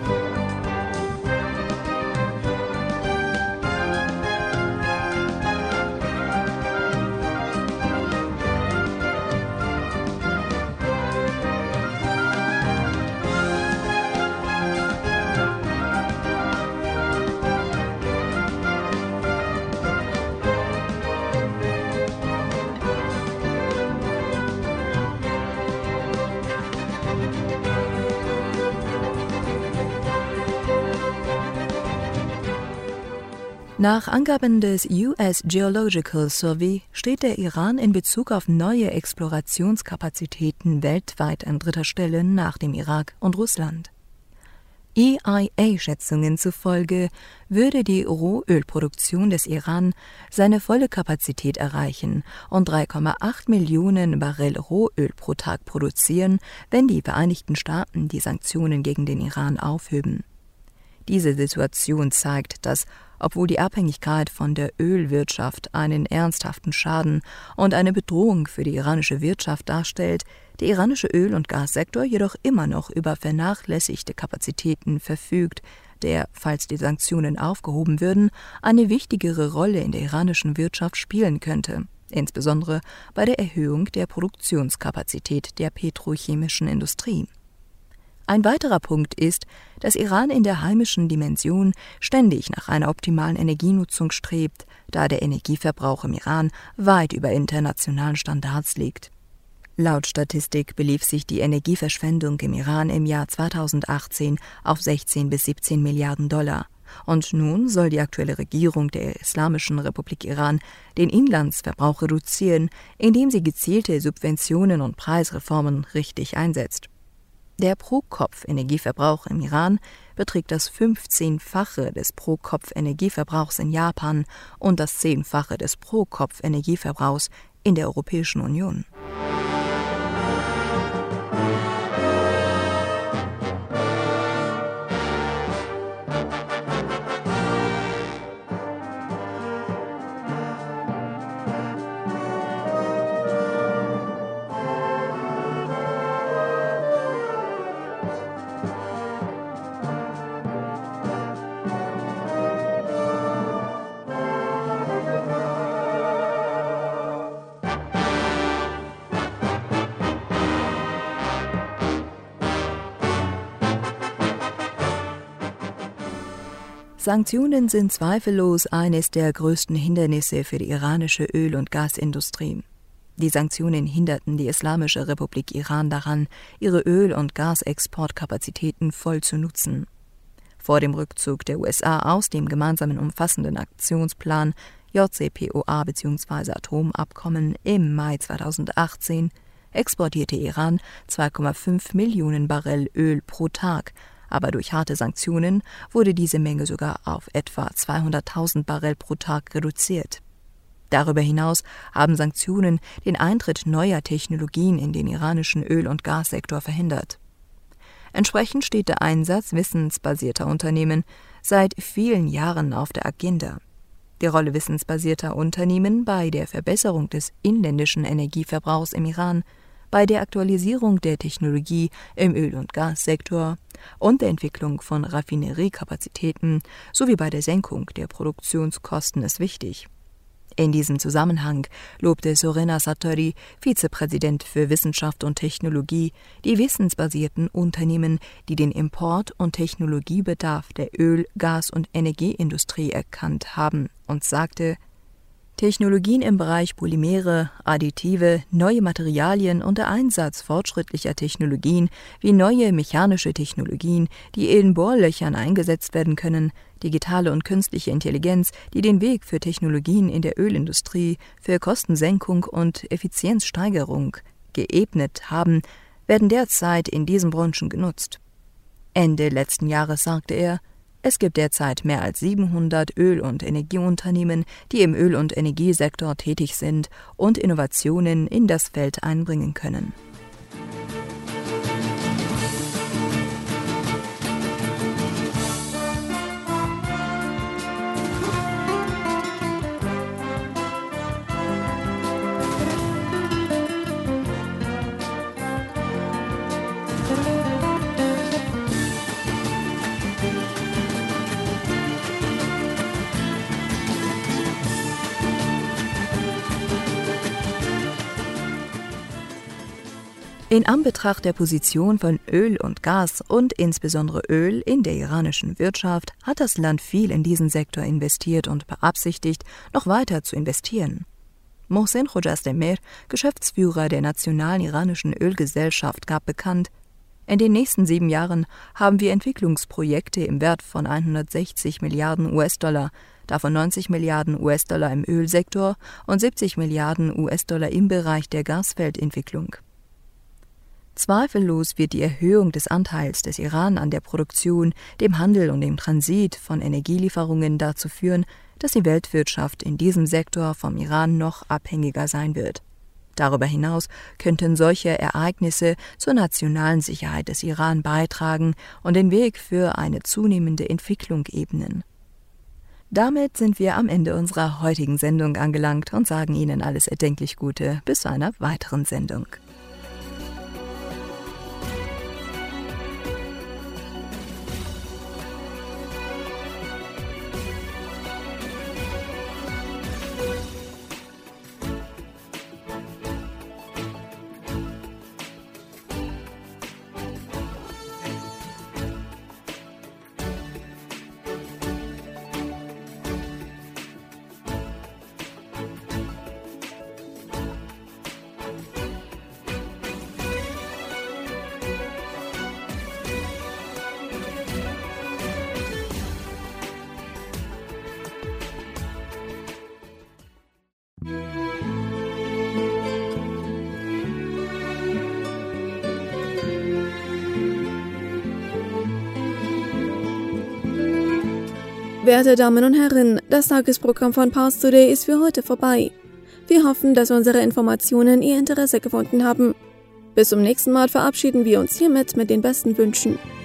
Nach Angaben des US Geological Survey steht der Iran in Bezug auf neue Explorationskapazitäten weltweit an 3. Stelle nach dem Irak und Russland. EIA-Schätzungen zufolge würde die Rohölproduktion des Iran seine volle Kapazität erreichen und 3,8 Millionen Barrel Rohöl pro Tag produzieren, wenn die Vereinigten Staaten die Sanktionen gegen den Iran aufheben. Diese Situation zeigt, dass, obwohl die Abhängigkeit von der Ölwirtschaft einen ernsthaften Schaden und eine Bedrohung für die iranische Wirtschaft darstellt, der iranische Öl- und Gassektor jedoch immer noch über vernachlässigte Kapazitäten verfügt, der, falls die Sanktionen aufgehoben würden, eine wichtigere Rolle in der iranischen Wirtschaft spielen könnte, insbesondere bei der Erhöhung der Produktionskapazität der petrochemischen Industrie. Ein weiterer Punkt ist, dass Iran in der heimischen Dimension ständig nach einer optimalen Energienutzung strebt, da der Energieverbrauch im Iran weit über internationalen Standards liegt. Laut Statistik belief sich die Energieverschwendung im Iran im Jahr 2018 auf 16 bis 17 Milliarden $. Und nun soll die aktuelle Regierung der Islamischen Republik Iran den Inlandsverbrauch reduzieren, indem sie gezielte Subventionen und Preisreformen richtig einsetzt. Der Pro-Kopf-Energieverbrauch im Iran beträgt das 15-fache des Pro-Kopf-Energieverbrauchs in Japan und das 10-fache des Pro-Kopf-Energieverbrauchs in der Europäischen Union. Sanktionen sind zweifellos eines der größten Hindernisse für die iranische Öl- und Gasindustrie. Die Sanktionen hinderten die Islamische Republik Iran daran, ihre Öl- und Gasexportkapazitäten voll zu nutzen. Vor dem Rückzug der USA aus dem gemeinsamen umfassenden Aktionsplan JCPOA bzw. Atomabkommen im Mai 2018 exportierte Iran 2,5 Millionen Barrel Öl pro Tag, aber durch harte Sanktionen wurde diese Menge sogar auf etwa 200.000 Barrel pro Tag reduziert. Darüber hinaus haben Sanktionen den Eintritt neuer Technologien in den iranischen Öl- und Gassektor verhindert. Entsprechend steht der Einsatz wissensbasierter Unternehmen seit vielen Jahren auf der Agenda. Die Rolle wissensbasierter Unternehmen bei der Verbesserung des inländischen Energieverbrauchs im Iran, bei der Aktualisierung der Technologie im Öl- und Gassektor und der Entwicklung von Raffineriekapazitäten sowie bei der Senkung der Produktionskosten ist wichtig. In diesem Zusammenhang lobte Sorena Satori, Vizepräsident für Wissenschaft und Technologie, die wissensbasierten Unternehmen, die den Import- und Technologiebedarf der Öl-, Gas- und Energieindustrie erkannt haben, und sagte: Technologien im Bereich Polymere, Additive, neue Materialien und der Einsatz fortschrittlicher Technologien wie neue mechanische Technologien, die in Bohrlöchern eingesetzt werden können, digitale und künstliche Intelligenz, die den Weg für Technologien in der Ölindustrie, für Kostensenkung und Effizienzsteigerung geebnet haben, werden derzeit in diesen Branchen genutzt. Ende letzten Jahres sagte er, es gibt derzeit mehr als 700 Öl- und Energieunternehmen, die im Öl- und Energiesektor tätig sind und Innovationen in das Feld einbringen können. In Anbetracht der Position von Öl und Gas und insbesondere Öl in der iranischen Wirtschaft hat das Land viel in diesen Sektor investiert und beabsichtigt, noch weiter zu investieren. Mohsen Khojastemir, Geschäftsführer der Nationalen Iranischen Ölgesellschaft, gab bekannt, in den nächsten 7 Jahren haben wir Entwicklungsprojekte im Wert von 160 Milliarden US-Dollar, davon 90 Milliarden US-Dollar im Ölsektor und 70 Milliarden US-Dollar im Bereich der Gasfeldentwicklung. Zweifellos wird die Erhöhung des Anteils des Iran an der Produktion, dem Handel und dem Transit von Energielieferungen dazu führen, dass die Weltwirtschaft in diesem Sektor vom Iran noch abhängiger sein wird. Darüber hinaus könnten solche Ereignisse zur nationalen Sicherheit des Iran beitragen und den Weg für eine zunehmende Entwicklung ebnen. Damit sind wir am Ende unserer heutigen Sendung angelangt und sagen Ihnen alles erdenklich Gute bis zu einer weiteren Sendung. Werte Damen und Herren, das Tagesprogramm von Pars Today ist für heute vorbei. Wir hoffen, dass unsere Informationen Ihr Interesse gefunden haben. Bis zum nächsten Mal verabschieden wir uns hiermit mit den besten Wünschen.